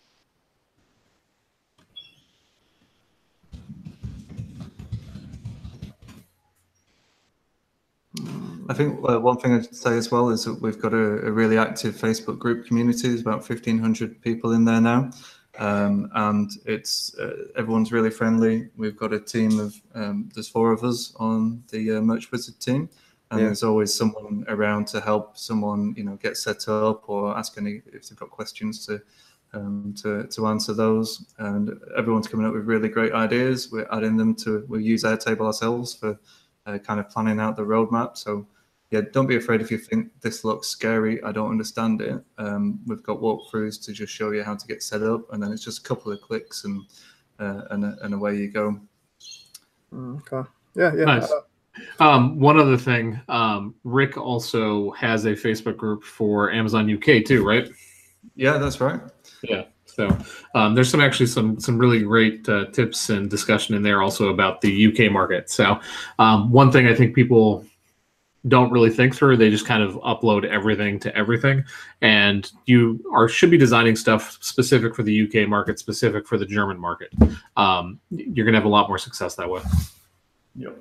I think one thing I'd say as well is that we've got a really active Facebook group community. There's about 1,500 people in there now, and it's everyone's really friendly. We've got a team of there's 4 of us on the Merch Wizard team, and there's always someone around to help someone get set up or ask if they've got questions to answer those. And everyone's coming up with really great ideas. We're adding them we use Airtable ourselves for kind of planning out the roadmap. So yeah, don't be afraid if you think this looks scary. I don't understand it. We've got walkthroughs to just show you how to get set up, and then it's just a couple of clicks and away you go. Okay. Yeah. Nice. One other thing, Rick also has a Facebook group for Amazon UK too, right? Yeah, that's right. Yeah. So there's some really great tips and discussion in there also about the UK market. So one thing I think people don't really think through, they just kind of upload everything to everything, and you should be designing stuff specific for the UK market, specific for the German market. You're gonna have a lot more success that way. Yep.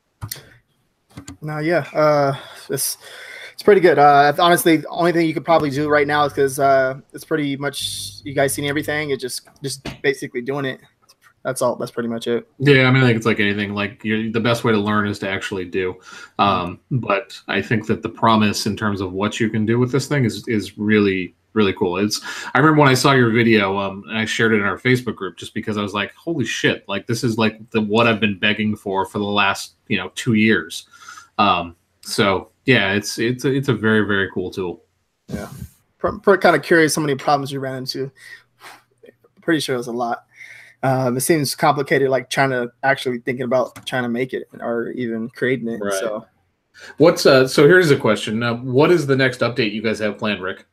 No, yeah, it's pretty good. Honestly, the only thing you could probably do right now is because it's pretty much you guys seen everything. It's just basically doing it. That's all. That's pretty much it. Yeah, I mean, I think it's like anything. Like the best way to learn is to actually do. But I think that the promise in terms of what you can do with this thing is really, really cool. I remember when I saw your video, and I shared it in our Facebook group just because I was like, holy shit! Like this is like what I've been begging for the last 2 years. So yeah, it's a very, very cool tool. Yeah, kind of curious how many problems you ran into. Pretty sure it was a lot. It seems complicated, like thinking about trying to make it or even creating it. Right. So, so here's a question. What is the next update you guys have planned, Rick?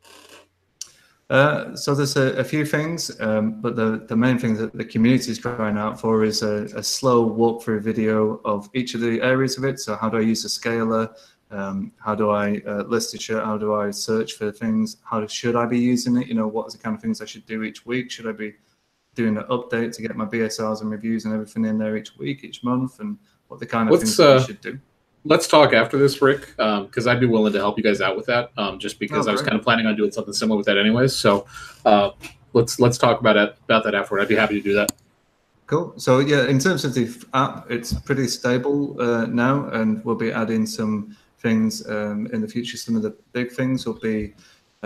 So there's a few things, but the main thing that the community is crying out for is a slow walkthrough video of each of the areas of it. So how do I use a scaler? How do I list it? How do I search for things? Should I be using it? What are the kind of things I should do each week? Should I be doing an update to get my BSRs and reviews and everything in there each week, each month, and what the kind of things I should do? Let's talk after this, Rick, because I'd be willing to help you guys out with that, just because I was kind of planning on doing something similar with that anyways. So let's talk about that afterward. I'd be happy to do that. Cool. So yeah, in terms of the app, it's pretty stable now, and we'll be adding some things in the future. Some of the big things will be,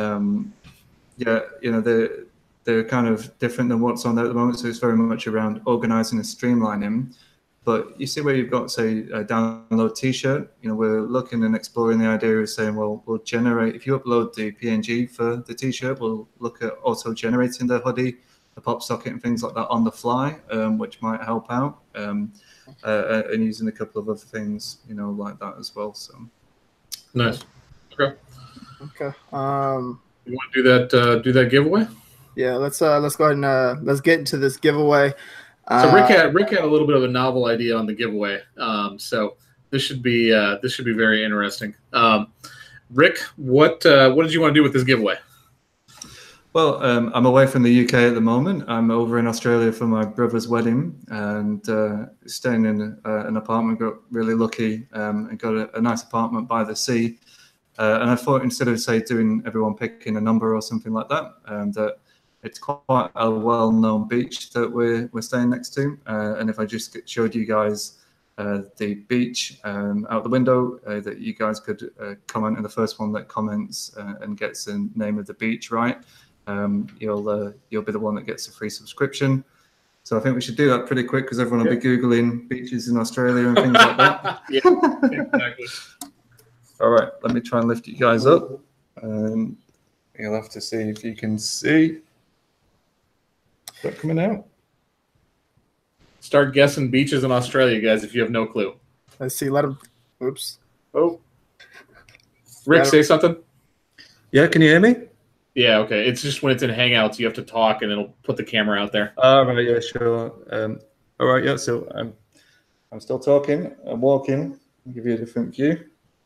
they're kind of different than what's on there at the moment. So it's very much around organizing and streamlining. But you see where you've got, say, a download T-shirt. We're looking and exploring the idea of saying, well, we'll generate, if you upload the PNG for the T-shirt, we'll look at auto-generating the hoodie, the pop socket and things like that on the fly, which might help out, and using a couple of other things, like that as well. So nice. Okay. Okay. You want to do that giveaway? Yeah, let's go ahead and let's get into this giveaway. So Rick had a little bit of a novel idea on the giveaway. So this should be very interesting. Rick, what did you want to do with this giveaway? Well, I'm away from the UK at the moment. I'm over in Australia for my brother's wedding and staying in an apartment. Got really lucky and got a nice apartment by the sea. And I thought instead of doing everyone picking a number or something like that, that it's quite a well-known beach that we're staying next to. And if I just showed you guys the beach out the window that you guys could comment, and the first one that comments and gets the name of the beach right, you'll be the one that gets a free subscription. So I think we should do that pretty quick because everyone will be Googling beaches in Australia and things like that. Yeah, exactly. All right, let me try and lift you guys up. You'll have to see if you can see. Is that coming out? Start guessing beaches in Australia, guys, if you have no clue. Let's see. Let him. Oops. Oh. Rick, say something? Yeah, can you hear me? Yeah, okay. It's just when it's in Hangouts, you have to talk, and it'll put the camera out there. Right, yeah, sure. All right, yeah, so I'm still talking. I'm walking. I'll give you a different view.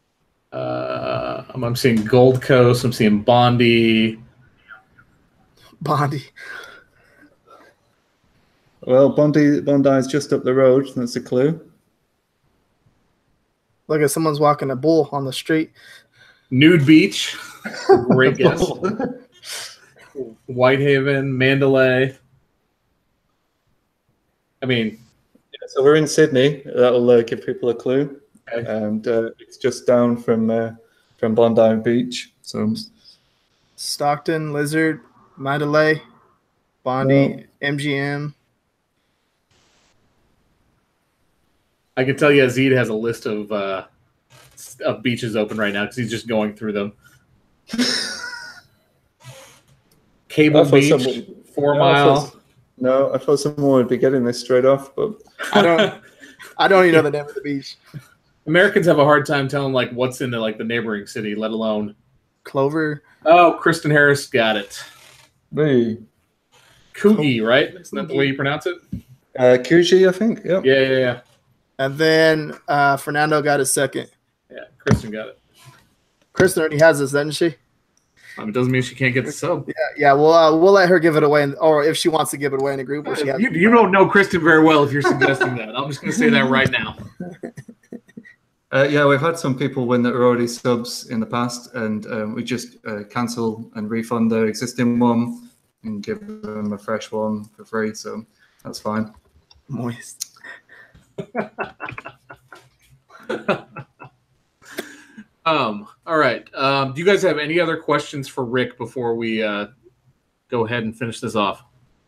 I'm seeing Gold Coast. I'm seeing Bondi. Well, Bondi is just up the road. That's a clue. Look at someone's walking a bull on the street. Nude Beach. Great guess. Whitehaven, Mandalay. I mean, yeah, so we're in Sydney. That'll give people a clue. Okay. And it's just down from Bondi Beach. So Stockton, Lizard, Mandalay, Bondi, MGM. I can tell you Azid has a list of beaches open right now because he's just going through them. Cable Beach, 4 Mile. I thought someone would be getting this straight off, but I don't even know the name of the beach. Americans have a hard time telling like what's in the neighboring city, let alone Clover. Oh, Kristen Harris got it. Me. Coogee, right? Isn't that the way you pronounce it? Coogee, I think. Yep. Yeah. And then Fernando got his second. Yeah, Kristen got it. Kristen already has this, doesn't she? It doesn't mean she can't get the sub. Yeah. We'll let her give it away, or if she wants to give it away in a group. You don't know Kristen very well if you're suggesting that. I'm just going to say that right now. Yeah, we've had some people win that were already subs in the past, and we just cancel and refund their existing one and give them a fresh one for free. So that's fine. Moist. All right. Do you guys have any other questions for Rick before we go ahead and finish this off?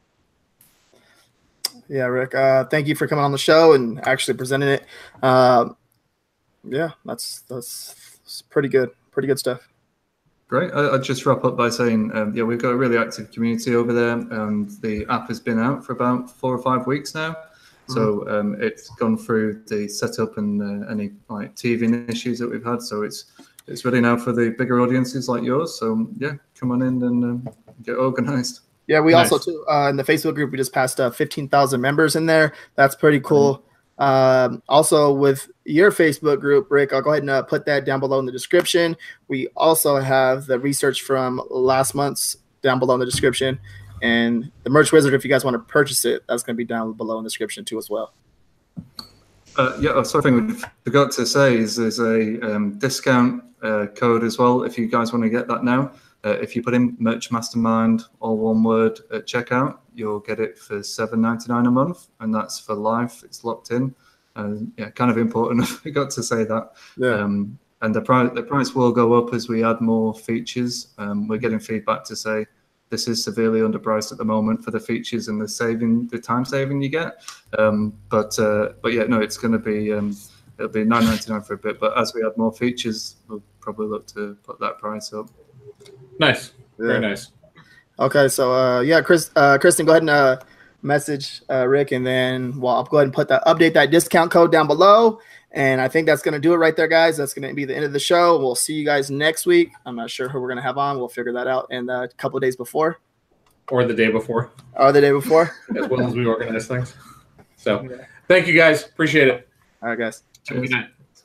Yeah, Rick. Thank you for coming on the show and actually presenting it. Yeah, that's pretty good. Pretty good stuff. Great. I'll just wrap up by saying, we've got a really active community over there, and the app has been out for about 4 or 5 weeks now. So it's gone through the setup and any teething issues that we've had. So it's ready now for the bigger audiences like yours. So yeah, come on in and get organized. Yeah, we also too in the Facebook group we just passed 15,000 members in there. That's pretty cool. Also with your Facebook group, Rick, I'll go ahead and put that down below in the description. We also have the research from last month's down below in the description. And the Merch Wizard, if you guys want to purchase it, that's going to be down below in the description too as well. Something we forgot to say is there's a discount code as well if you guys want to get that now. If you put in Merch Mastermind, all one word, at checkout, you'll get it for $7.99 a month, and that's for life. It's locked in. Kind of important. I forgot to say that. Yeah. And the price will go up as we add more features. We're getting feedback to say this is severely underpriced at the moment for the features and the time saving you get. But yeah, no, it's going to be it'll be $9.99 for a bit. But as we add more features, we'll probably look to put that price up. Nice, very nice. Okay, so Kristen, go ahead and message Rick, and then I'll go ahead and update that discount code down below. And I think that's going to do it right there, guys. That's going to be the end of the show. We'll see you guys next week. I'm not sure who we're going to have on. We'll figure that out in a couple of days before. Or the day before. As well as we organize things. So thank you, guys. Appreciate it. All right, guys. Have a good night.